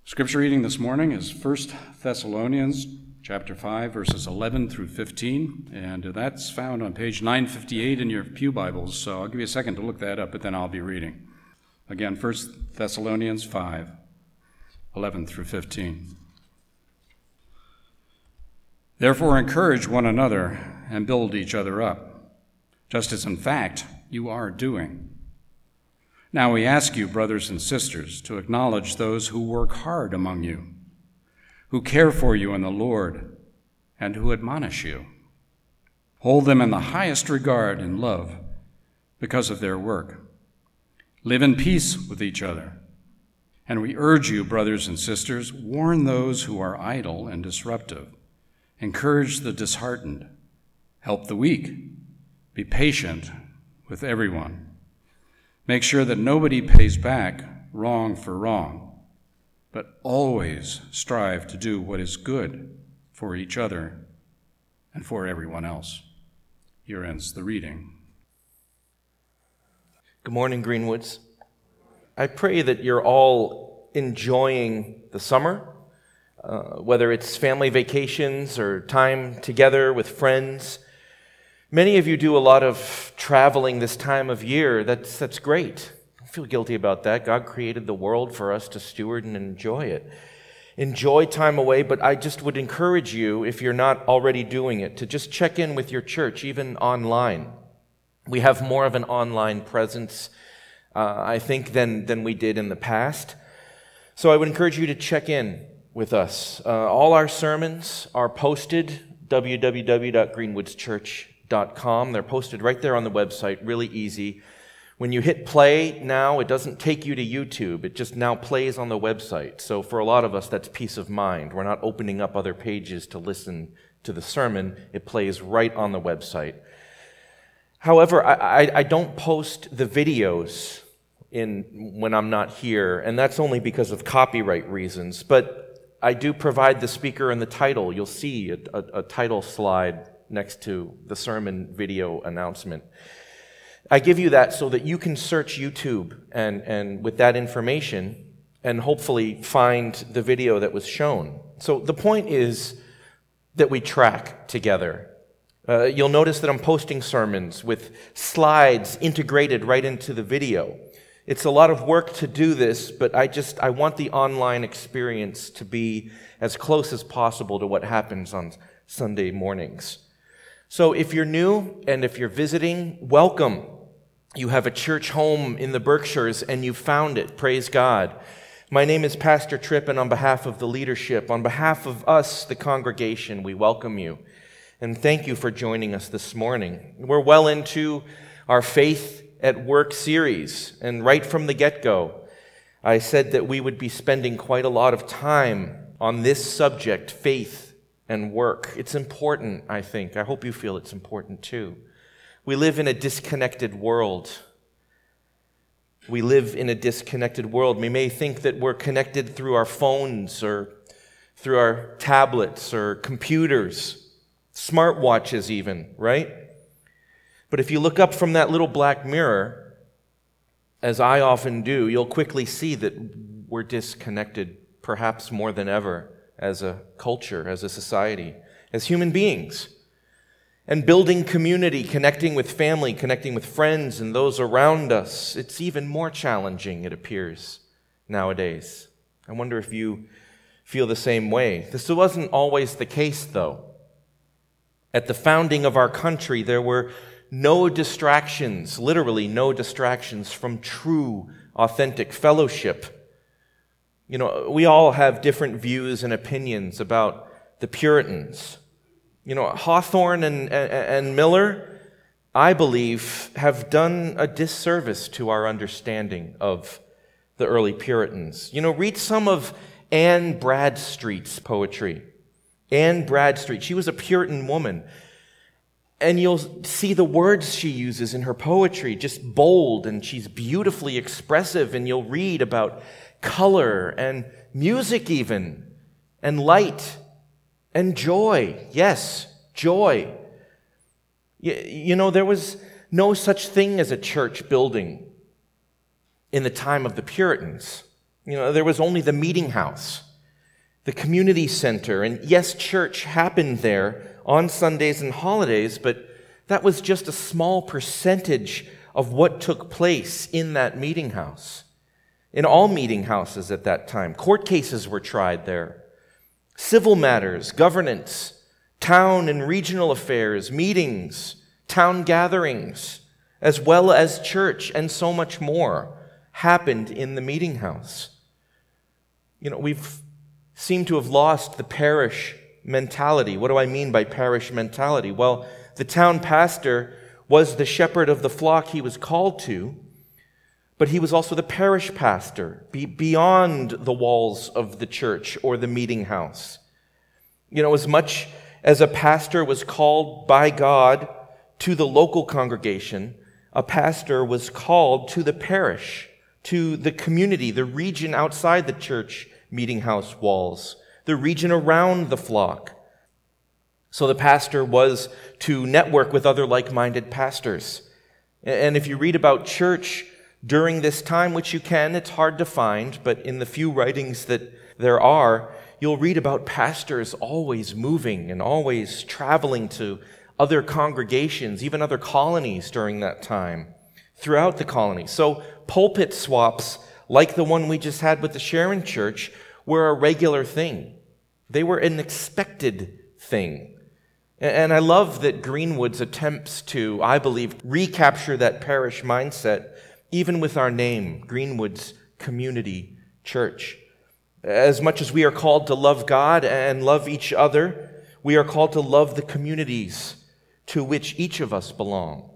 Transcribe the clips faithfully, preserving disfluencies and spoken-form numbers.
Scripture reading this morning is First Thessalonians chapter five, verses eleven through fifteen, and that's found on page nine fifty-eight in your pew Bibles, so I'll give you a second to look that up, but then I'll be reading. Again, First Thessalonians five, eleven through fifteen. Therefore encourage one another and build each other up, just as in fact you are doing. Now we ask you, brothers and sisters, to acknowledge those who work hard among you, who care for you in the Lord, and who admonish you. Hold them in the highest regard and love because of their work. Live in peace with each other. And we urge you, brothers and sisters, warn those who are idle and disruptive. Encourage the disheartened. Help the weak. Be patient with everyone. Make sure that nobody pays back wrong for wrong, but always strive to do what is good for each other and for everyone else. Here ends the reading. Good morning, Greenwoods. I pray that you're all enjoying the summer, uh, whether it's family vacations or time together with friends. Many of you do a lot of traveling this time of year. That's that's great. Don't feel guilty about that. God created the world for us to steward and enjoy it. Enjoy time away, but I just would encourage you, if you're not already doing it, to just check in with your church, even online. We have more of an online presence, uh, I think, than, than we did in the past. So I would encourage you to check in with us. Uh, all our sermons are posted, w w w dot greenwoods church dot com. They're posted right there on the website, really easy. When you hit play now, it doesn't take you to YouTube. It just now plays on the website. So for a lot of us, that's peace of mind. We're not opening up other pages to listen to the sermon. It plays right on the website. However, I, I, I don't post the videos in when I'm not here, and that's only because of copyright reasons. But I do provide the speaker and the title. You'll see a, a, a title slide next to the sermon video announcement. I give you that so that you can search YouTube and, and with that information and hopefully find the video that was shown. So the point is that we track together. Uh, you'll notice that I'm posting sermons with slides integrated right into the video. It's a lot of work to do this, but I just, I want the online experience to be as close as possible to what happens on Sunday mornings. So if you're new and if you're visiting, welcome. You have a church home in the Berkshires and you found it. Praise God. My name is Pastor Tripp, and on behalf of the leadership, on behalf of us, the congregation, we welcome you. And thank you for joining us this morning. We're well into our Faith at Work series, and right from the get-go, I said that we would be spending quite a lot of time on this subject, faith and work. It's important, I think. I hope you feel it's important too. We live in a disconnected world. We live in a disconnected world. We may think that we're connected through our phones or through our tablets or computers, smartwatches even, right? But if you look up from that little black mirror, as I often do, you'll quickly see that we're disconnected perhaps more than ever as a culture, as a society, as human beings. And building community, connecting with family, connecting with friends and those around us, it's even more challenging, it appears, nowadays. I wonder if you feel the same way. This wasn't always the case, though. At the founding of our country, there were no distractions, literally no distractions from true, authentic fellowship. You know, we all have different views and opinions about the Puritans. You know, Hawthorne and, and, and Miller, I believe, have done a disservice to our understanding of the early Puritans. You know, read some of Anne Bradstreet's poetry. Anne Bradstreet, she was a Puritan woman. And you'll see the words she uses in her poetry, just bold, and she's beautifully expressive, and you'll read about color and music even, and light and joy. Yes, joy. You, you know, there was no such thing as a church building in the time of the Puritans. You know, there was only the meeting house, the community center, and yes, church happened there on Sundays and holidays, but that was just a small percentage of what took place in that meeting house. In all meeting houses at that time, court cases were tried there. Civil matters, governance, town and regional affairs, meetings, town gatherings, as well as church and so much more happened in the meeting house. You know, we've seemed to have lost the parish mentality. What do I mean by parish mentality? Well, the town pastor was the shepherd of the flock he was called to, but he was also the parish pastor, be beyond the walls of the church or the meeting house. You know, as much as a pastor was called by God to the local congregation, a pastor was called to the parish, to the community, the region outside the church meeting house walls, the region around the flock. So the pastor was to network with other like-minded pastors. And if you read about church during this time, which you can, it's hard to find, but in the few writings that there are, you'll read about pastors always moving and always traveling to other congregations, even other colonies during that time, throughout the colony. So pulpit swaps, like the one we just had with the Sharon Church, were a regular thing. They were an expected thing. And I love that Greenwood's attempts to, I believe, recapture that parish mindset, even with our name, Greenwood's Community Church. As much as we are called to love God and love each other, we are called to love the communities to which each of us belong.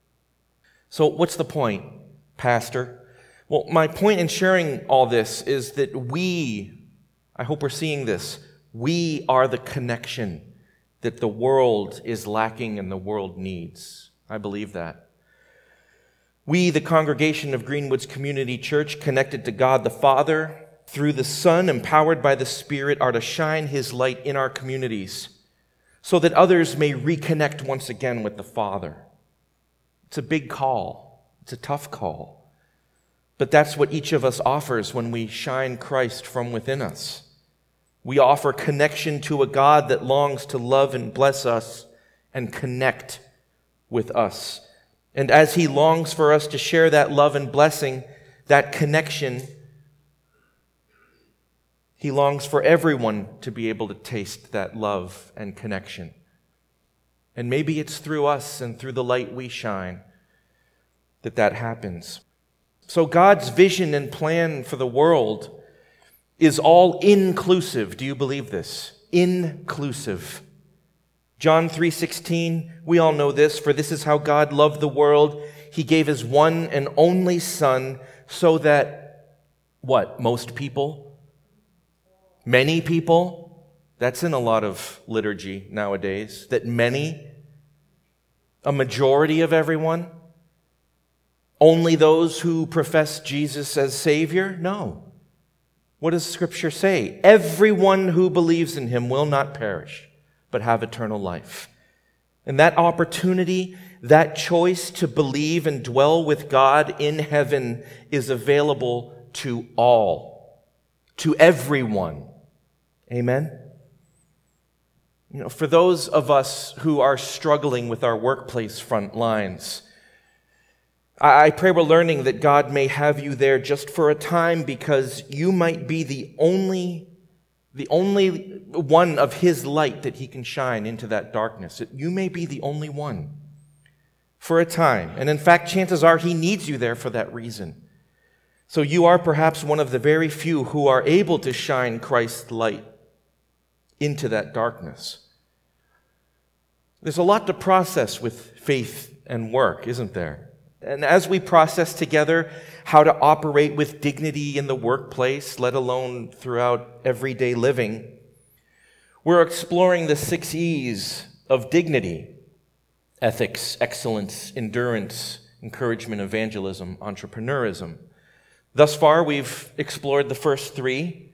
So what's the point, Pastor? Well, my point in sharing all this is that we, I hope we're seeing this, we are the connection that the world is lacking and the world needs. I believe that. We, the congregation of Greenwood's Community Church, connected to God the Father, through the Son, empowered by the Spirit, are to shine His light in our communities so that others may reconnect once again with the Father. It's a big call. It's a tough call. But that's what each of us offers when we shine Christ from within us. We offer connection to a God that longs to love and bless us and connect with us. And as He longs for us to share that love and blessing, that connection, He longs for everyone to be able to taste that love and connection. And maybe it's through us and through the light we shine that that happens. So God's vision and plan for the world is all inclusive. Do you believe this? Inclusive. John three sixteen, we all know this, for this is how God loved the world. He gave His one and only Son so that, what, most people? Many people? That's in a lot of liturgy nowadays. That many? A majority of everyone? Only those who profess Jesus as Savior? No. What does Scripture say? Everyone who believes in Him will not perish, but have eternal life. And that opportunity, that choice to believe and dwell with God in heaven is available to all, to everyone. Amen? You know, for those of us who are struggling with our workplace front lines, I pray we're learning that God may have you there just for a time because you might be the only, the only one of His light that He can shine into that darkness. You may be the only one for a time. And in fact, chances are He needs you there for that reason. So you are perhaps one of the very few who are able to shine Christ's light into that darkness. There's a lot to process with faith and work, isn't there? And as we process together how to operate with dignity in the workplace, let alone throughout everyday living, we're exploring the six E's of dignity: ethics, excellence, endurance, encouragement, evangelism, entrepreneurism. Thus far, we've explored the first three,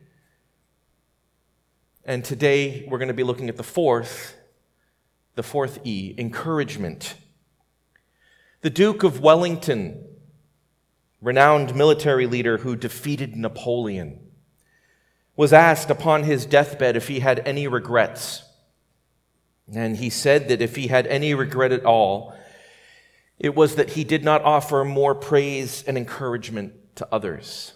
and today we're going to be looking at the fourth, the fourth E, encouragement. The Duke of Wellington renowned military leader who defeated Napoleon, was asked upon his deathbed if he had any regrets. And he said that if he had any regret at all, it was that he did not offer more praise and encouragement to others.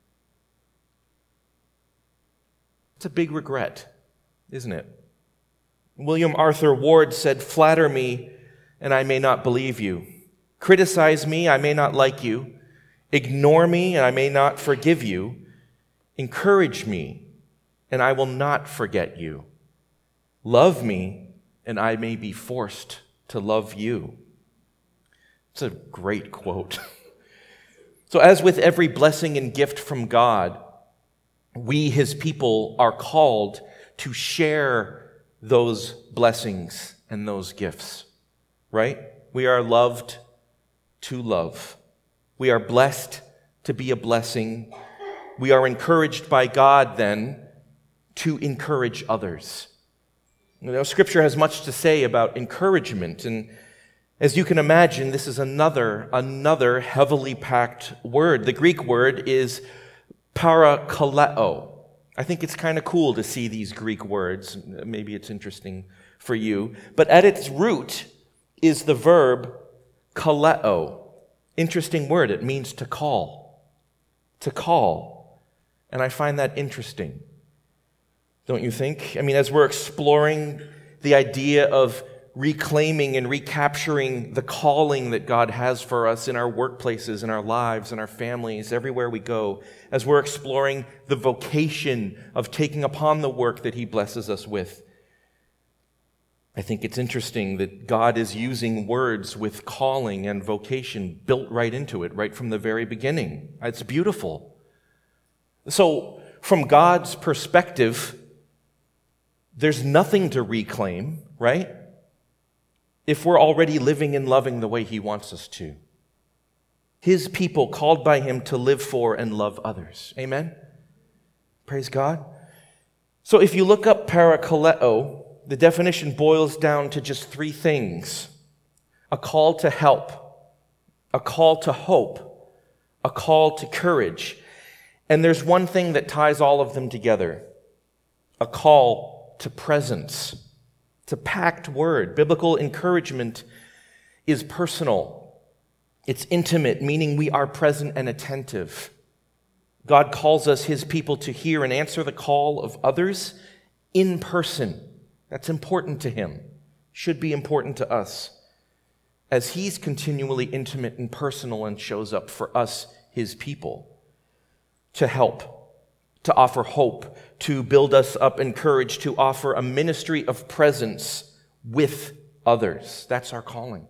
It's a big regret, isn't it? William Arthur Ward said, "Flatter me, and I may not believe you. Criticize me, I may not like you. Ignore me, and I may not forgive you. Encourage me, and I will not forget you. Love me, and I may be forced to love you." It's a great quote. So as with every blessing and gift from God, we, his people, are called to share those blessings and those gifts, right? We are loved to love. We are blessed to be a blessing. We are encouraged by God, then, to encourage others. You know, Scripture has much to say about encouragement, and as you can imagine, this is another, another heavily packed word. The Greek word is parakaleo. I think it's kind of cool to see these Greek words. Maybe it's interesting for you. But at its root is the verb kaleo. Interesting word. It means to call. To call. And I find that interesting. Don't you think? I mean, as we're exploring the idea of reclaiming and recapturing the calling that God has for us in our workplaces, in our lives, in our families, everywhere we go, as we're exploring the vocation of taking upon the work that he blesses us with, I think it's interesting that God is using words with calling and vocation built right into it, right from the very beginning. It's beautiful. So, from God's perspective, there's nothing to reclaim, right? If we're already living and loving the way he wants us to. His people called by him to live for and love others. Amen? Praise God. So if you look up parakaleo, the definition boils down to just three things. A call to help, a call to hope, a call to courage. And there's one thing that ties all of them together. A call to presence. It's a packed word. Biblical encouragement is personal. It's intimate, meaning we are present and attentive. God calls us, his people, to hear and answer the call of others in person. That's important to him. Should be important to us, as he's continually intimate and personal and shows up for us, his people, to help, to offer hope, to build us up, encourage, to offer a ministry of presence with others. That's our calling.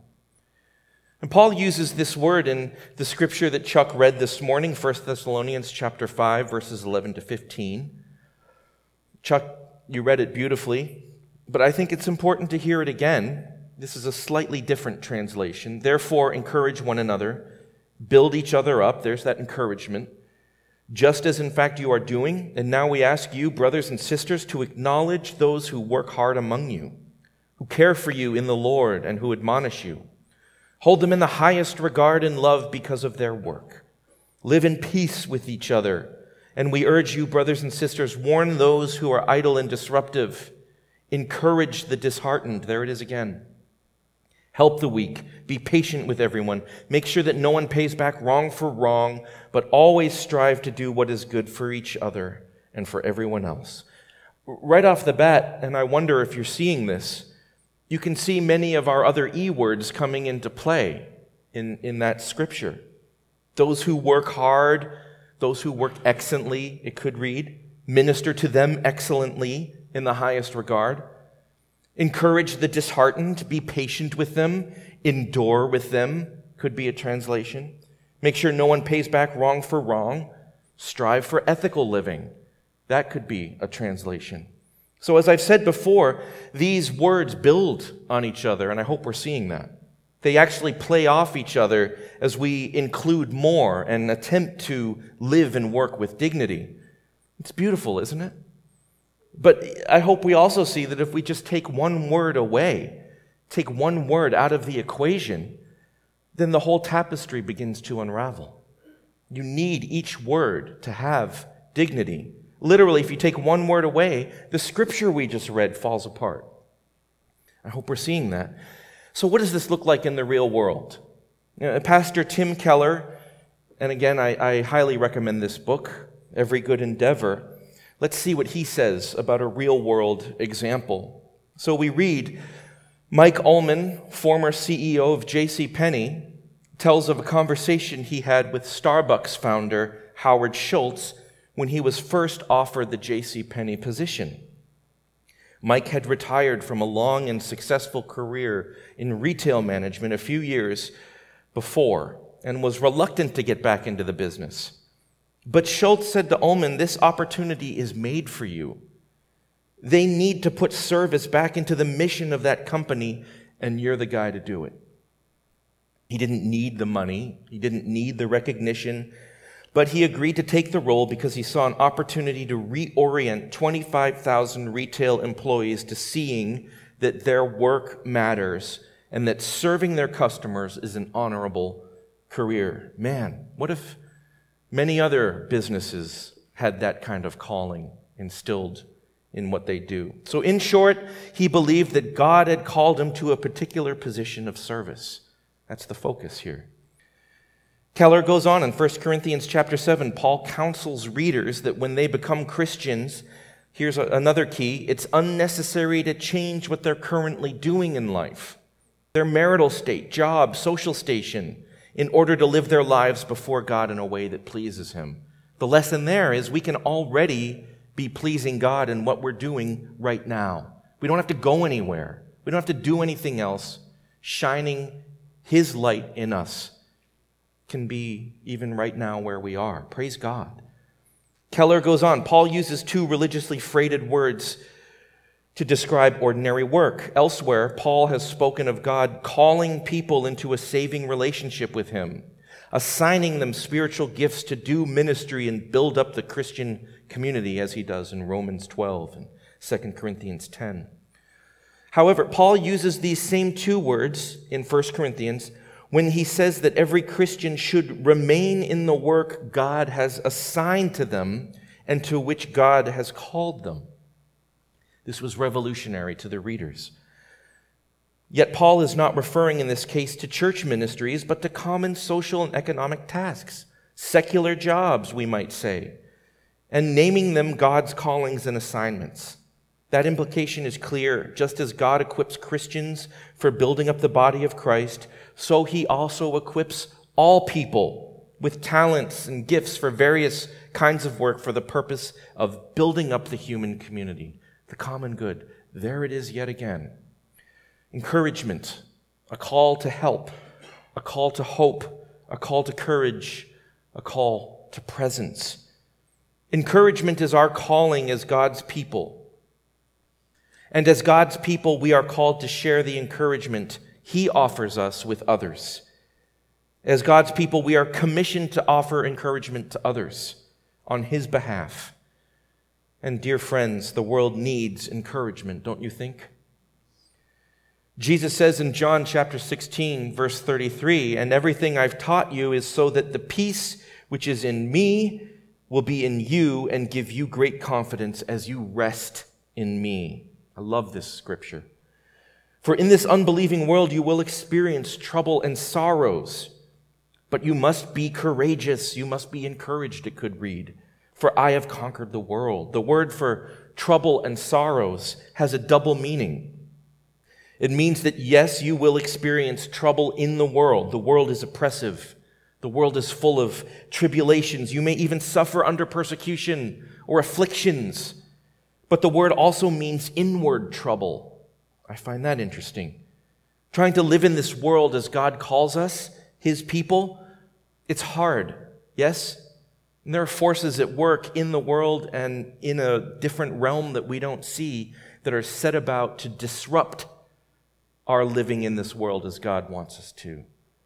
And Paul uses this word in the scripture that Chuck read this morning, First Thessalonians chapter five, verses eleven to fifteen. Chuck, you read it beautifully, but I think it's important to hear it again. This is a slightly different translation. Therefore, encourage one another, build each other up. There's that encouragement. Just as in fact you are doing, and now we ask you, brothers and sisters, to acknowledge those who work hard among you, who care for you in the Lord, and who admonish you. Hold them in the highest regard and love because of their work. Live in peace with each other. And we urge you, brothers and sisters, warn those who are idle and disruptive. Encourage the disheartened. There it is again. Help the weak. Be patient with everyone. Make sure that no one pays back wrong for wrong, but always strive to do what is good for each other and for everyone else. Right off the bat, and I wonder if you're seeing this, you can see many of our other E words coming into play in, in that scripture. Those who work hard, those who work excellently, it could read. Minister to them excellently in the highest regard. Encourage the disheartened, be patient with them, endure with them, could be a translation. Make sure no one pays back wrong for wrong. Strive for ethical living. That could be a translation. So as I've said before, these words build on each other, and I hope we're seeing that. They actually play off each other as we include more and attempt to live and work with dignity. It's beautiful, isn't it? But I hope we also see that if we just take one word away, take one word out of the equation, then the whole tapestry begins to unravel. You need each word to have dignity. Literally, if you take one word away, the scripture we just read falls apart. I hope we're seeing that. So what does this look like in the real world? You know, Pastor Tim Keller, and again, I, I highly recommend this book, Every Good Endeavor. Let's see what he says about a real-world example. So we read, Mike Ullman, former C E O of J C Penney, tells of a conversation he had with Starbucks founder Howard Schultz when he was first offered the J C Penney position. Mike had retired from a long and successful career in retail management a few years before and was reluctant to get back into the business. But Schultz said to Ullman, this opportunity is made for you. They need to put service back into the mission of that company, and you're the guy to do it. He didn't need the money. He didn't need the recognition. But he agreed to take the role because he saw an opportunity to reorient twenty-five thousand retail employees to seeing that their work matters and that serving their customers is an honorable career. Man, what if many other businesses had that kind of calling instilled in what they do? So in short, he believed that God had called him to a particular position of service. That's the focus here. Keller goes on in First Corinthians chapter seven. Paul counsels readers that when they become Christians, here's another key, it's unnecessary to change what they're currently doing in life, their marital state, job, social station, in order to live their lives before God in a way that pleases him. The lesson there is we can already be pleasing God in what we're doing right now. We don't have to go anywhere. We don't have to do anything else. Shining his light in us can be even right now where we are. Praise God. Keller goes on. Paul uses two religiously freighted words to describe ordinary work. Elsewhere, Paul has spoken of God calling people into a saving relationship with him, assigning them spiritual gifts to do ministry and build up the Christian community, as he does in Romans twelve and Second Corinthians ten. However, Paul uses these same two words in First Corinthians when he says that every Christian should remain in the work God has assigned to them and to which God has called them. This was revolutionary to the readers. Yet Paul is not referring in this case to church ministries, but to common social and economic tasks, secular jobs, we might say, and naming them God's callings and assignments. That implication is clear. Just as God equips Christians for building up the body of Christ, so he also equips all people with talents and gifts for various kinds of work for the purpose of building up the human community, the common good. There it is yet again. Encouragement, a call to help, a call to hope, a call to courage, a call to presence. Encouragement is our calling as God's people. And as God's people, we are called to share the encouragement he offers us with others. As God's people, we are commissioned to offer encouragement to others on his behalf. And dear friends, the world needs encouragement, don't you think? Jesus says in John chapter sixteen, verse thirty-three, "And everything I've taught you is so that the peace which is in me will be in you and give you great confidence as you rest in me." I love this scripture. For in this unbelieving world you will experience trouble and sorrows, but you must be courageous. You must be encouraged, it could read. For I have conquered the world. The word for trouble and sorrows has a double meaning. It means that yes, you will experience trouble in the world. The world is oppressive. The world is full of tribulations. You may even suffer under persecution or afflictions. But the word also means inward trouble. I find that interesting. Trying to live in this world as God calls us, his people, it's hard, yes? And there are forces at work in the world and in a different realm that we don't see that are set about to disrupt our living in this world as God wants us to.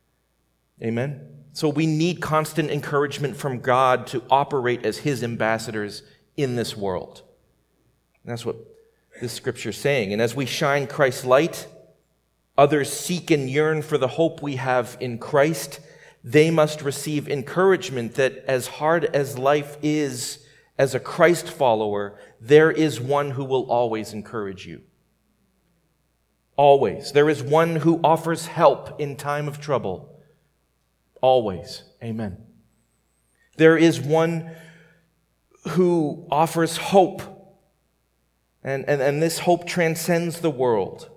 Amen? So we need constant encouragement from God to operate as his ambassadors in this world. And that's what this scripture is saying. And as we shine Christ's light, others seek and yearn for the hope we have in Christ. they must receive encouragement that as hard as life is as a Christ follower, there is one who will always encourage you. Always. There is one who offers help in time of trouble. Always. Amen. There is one who offers hope. And, and, and this hope transcends the world.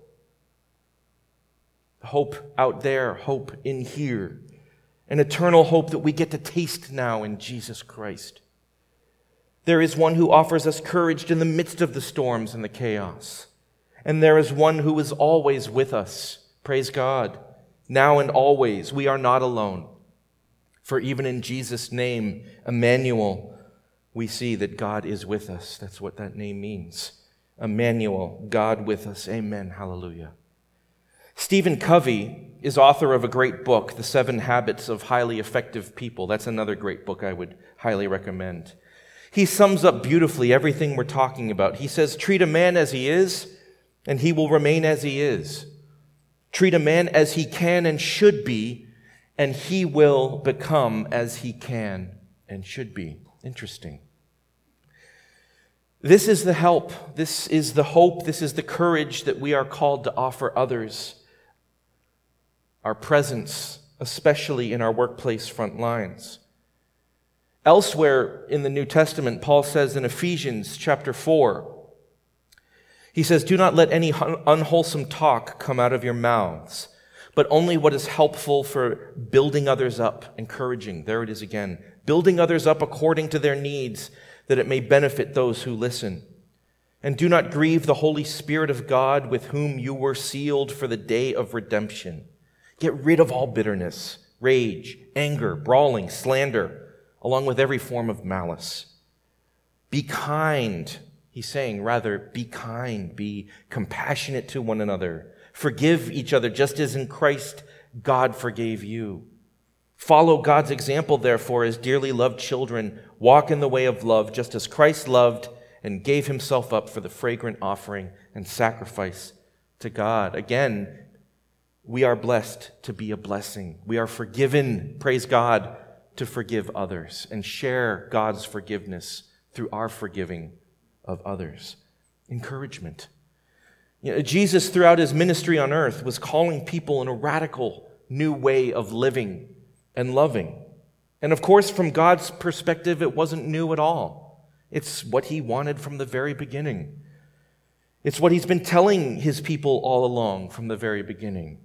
Hope out there, hope in here. An eternal hope that we get to taste now in Jesus Christ. There is one who offers us courage in the midst of the storms and the chaos. And there is one who is always with us. Praise God. Now and always, we are not alone. For even in Jesus' name, Emmanuel, we see that God is with us. That's what that name means. Emmanuel, God with us. Amen. Hallelujah. Stephen Covey is author of a great book, The Seven Habits of Highly Effective People. That's another great book I would highly recommend. He sums up beautifully everything we're talking about. He says, treat a man as he is, and he will remain as he is. Treat a man as he can and should be, and he will become as he can and should be. Interesting. This is the help, this is the hope, this is the courage that we are called to offer others. Our presence, especially in our workplace front lines. Elsewhere in the New Testament, Paul says in Ephesians chapter four, he says, do not let any unwholesome talk come out of your mouths, but only what is helpful for building others up, encouraging. There it is again. Building others up according to their needs, that it may benefit those who listen. And do not grieve the Holy Spirit of God, with whom you were sealed for the day of redemption. Get rid of all bitterness, rage, anger, brawling, slander, along with every form of malice. Be kind, he's saying, rather, be kind, be compassionate to one another. Forgive each other, just as in Christ God forgave you. Follow God's example, therefore, as dearly loved children. Walk in the way of love, just as Christ loved and gave himself up for the fragrant offering and sacrifice to God. Again, we are blessed to be a blessing. We are forgiven, praise God, to forgive others and share God's forgiveness through our forgiving of others. Encouragement. You know, Jesus, throughout his ministry on earth, was calling people in a radical new way of living and loving. And of course, from God's perspective, it wasn't new at all. It's what he wanted from the very beginning. It's what he's been telling his people all along from the very beginning.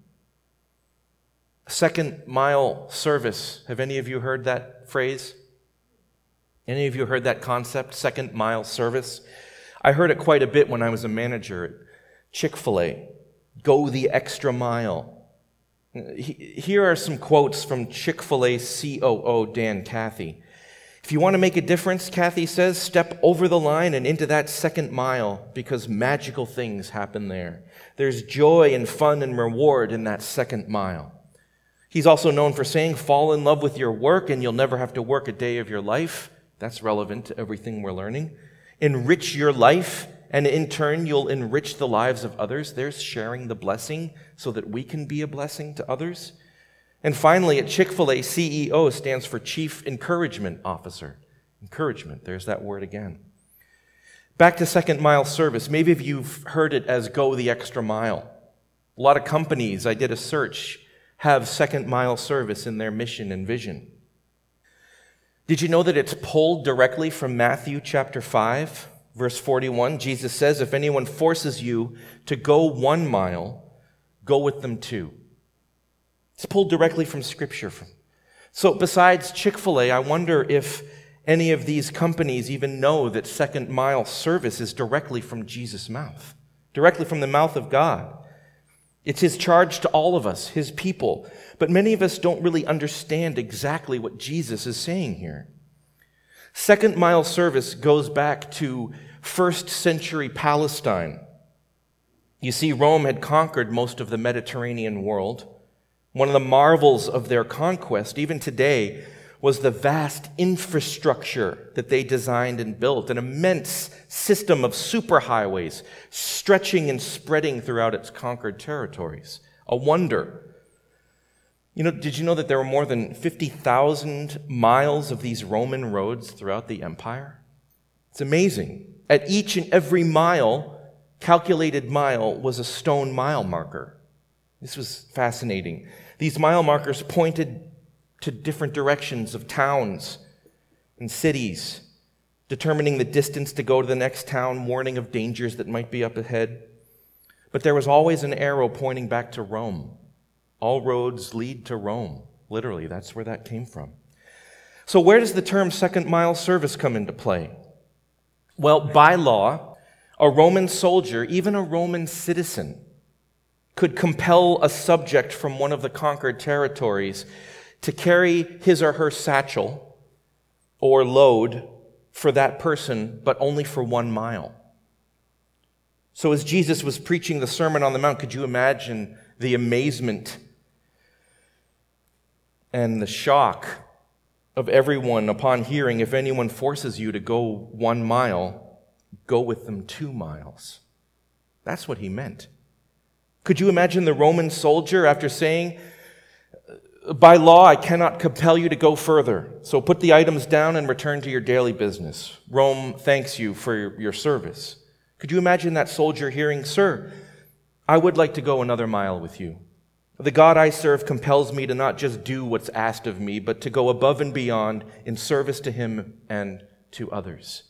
Second mile service. Have any of you heard that phrase? Any of you heard that concept, second mile service? I heard it quite a bit when I was a manager at Chick-fil-A. Go the extra mile. Here are some quotes from Chick-fil-A C O O Dan Cathy. If you want to make a difference, Cathy says, step over the line and into that second mile, because magical things happen there. There's joy and fun and reward in that second mile. He's also known for saying, fall in love with your work and you'll never have to work a day of your life. That's relevant to everything we're learning. Enrich your life, and in turn, you'll enrich the lives of others. There's sharing the blessing so that we can be a blessing to others. And finally, at Chick-fil-A, C E O stands for Chief Encouragement Officer. Encouragement, there's that word again. Back to second mile service. Maybe if you've heard it as go the extra mile. A lot of companies, I did a search, have second mile service in their mission and vision. Did you know that it's pulled directly from Matthew chapter five, verse forty-one? Jesus says, if anyone forces you to go one mile, go with them two. It's pulled directly from Scripture. So besides Chick-fil-A, I wonder if any of these companies even know that second mile service is directly from Jesus' mouth, directly from the mouth of God. It's his charge to all of us, his people. But many of us don't really understand exactly what Jesus is saying here. Second mile service goes back to first century Palestine. You see, Rome had conquered most of the Mediterranean world. One of the marvels of their conquest, even today, was the vast infrastructure that they designed and built, an immense system of superhighways stretching and spreading throughout its conquered territories. A wonder. You know, did you know that there were more than fifty thousand miles of these Roman roads throughout the empire? It's amazing. At each and every mile, calculated mile, was a stone mile marker. This was fascinating. These mile markers pointed to different directions of towns and cities, determining the distance to go to the next town, warning of dangers that might be up ahead. But there was always an arrow pointing back to Rome. All roads lead to Rome. Literally, that's where that came from. So where does the term second mile service come into play? Well, by law, a Roman soldier, even a Roman citizen, could compel a subject from one of the conquered territories to carry his or her satchel or load for that person, but only for one mile. So as Jesus was preaching the Sermon on the Mount, could you imagine the amazement and the shock of everyone upon hearing, if anyone forces you to go one mile, go with them two miles? That's what he meant. Could you imagine the Roman soldier after saying, by law, I cannot compel you to go further, so put the items down and return to your daily business. Rome thanks you for your, your service. Could you imagine that soldier hearing, sir, I would like to go another mile with you. The God I serve compels me to not just do what's asked of me, but to go above and beyond in service to him and to others.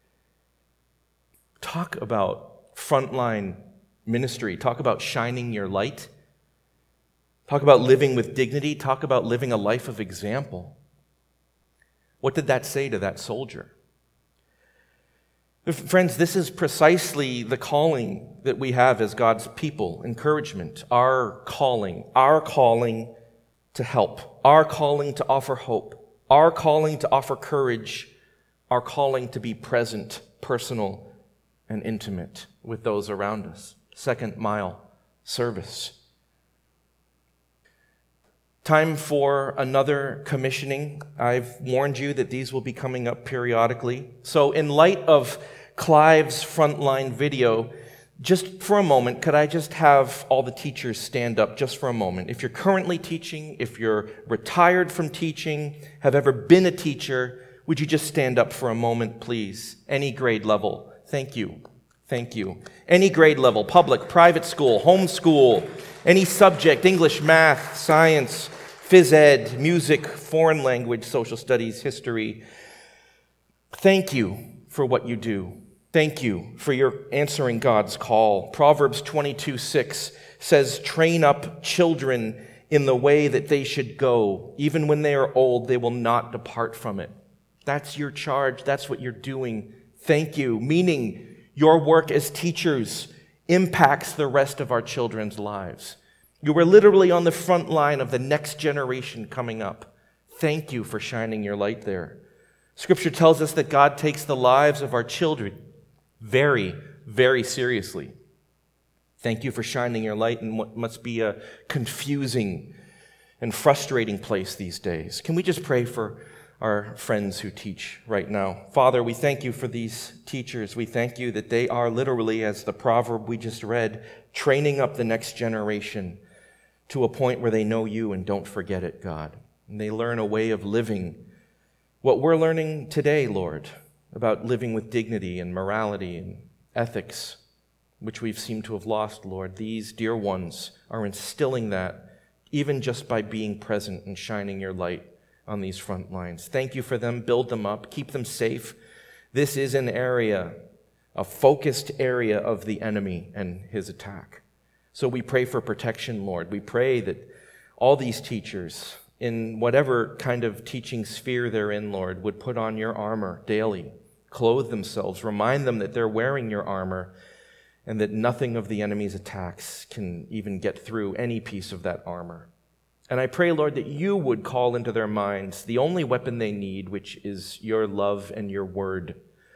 Talk about frontline ministry. Talk about shining your light. Talk about living with dignity. Talk about living a life of example. What did that say to that soldier? Friends, this is precisely the calling that we have as God's people. Encouragement, our calling, our calling to help, our calling to offer hope, our calling to offer courage, our calling to be present, personal, and intimate with those around us. Second mile service. Time for another commissioning. I've warned you that these will be coming up periodically. So in light of Clive's frontline video, just for a moment, could I just have all the teachers stand up just for a moment? If you're currently teaching, if you're retired from teaching, have ever been a teacher, would you just stand up for a moment, please? Any grade level. Thank you. Thank you. Any grade level, public, private school, homeschool, any subject, English, math, science, phys ed, music, foreign language, social studies, history. Thank you for what you do. Thank you for your answering God's call. Proverbs twenty-two six says, train up children in the way that they should go. Even when they are old, they will not depart from it. That's your charge. That's what you're doing. Thank you. Meaning, your work as teachers impacts the rest of our children's lives. You were literally on the front line of the next generation coming up. Thank you for shining your light there. Scripture tells us that God takes the lives of our children very, very seriously. Thank you for shining your light in what must be a confusing and frustrating place these days. Can we just pray for our friends who teach right now? Father, we thank you for these teachers. We thank you that they are literally, as the proverb we just read, training up the next generation to a point where they know you and don't forget it, God. And they learn a way of living what we're learning today, Lord, about living with dignity and morality and ethics, which we've seemed to have lost, Lord. These dear ones are instilling that even just by being present and shining your light on these front lines. Thank you for them. Build them up. Keep them safe. This is an area, a focused area of the enemy and his attack. So we pray for protection, Lord. We pray that all these teachers, in whatever kind of teaching sphere they're in, Lord, would put on your armor daily, clothe themselves, remind them that they're wearing your armor, and that nothing of the enemy's attacks can even get through any piece of that armor. And I pray, Lord, that you would call into their minds the only weapon they need, which is your love and your word.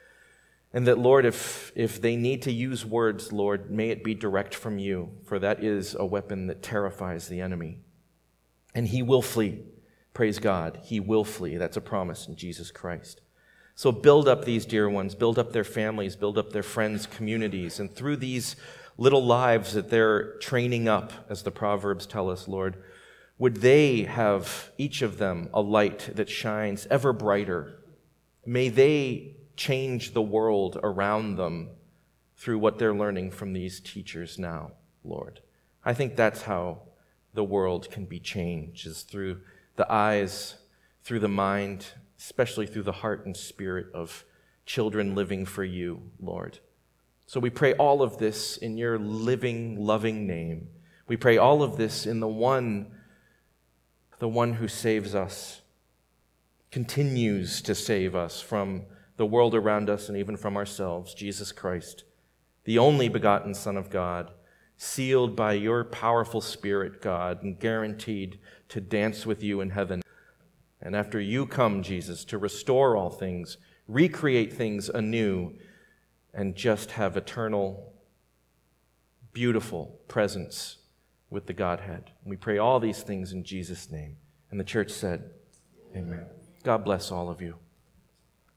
And that, Lord, if, if they need to use words, Lord, may it be direct from you, for that is a weapon that terrifies the enemy. And he will flee. Praise God. He will flee. That's a promise in Jesus Christ. So build up these dear ones, build up their families, build up their friends, communities, and through these little lives that they're training up, as the Proverbs tell us, Lord, Would they have, each of them, a light that shines ever brighter? May they change the world around them through what they're learning from these teachers now, Lord. I think that's how the world can be changed, is through the eyes, through the mind, especially through the heart and spirit of children living for you, Lord. So we pray all of this in your living, loving name. We pray all of this in the one, the one who saves us, continues to save us from the world around us and even from ourselves, Jesus Christ, the only begotten Son of God, sealed by your powerful Spirit, God, and guaranteed to dance with you in heaven. And after you come, Jesus, to restore all things, recreate things anew, and just have eternal, beautiful presence with the Godhead. We pray all these things in Jesus' name. And the church said, amen. God bless all of you.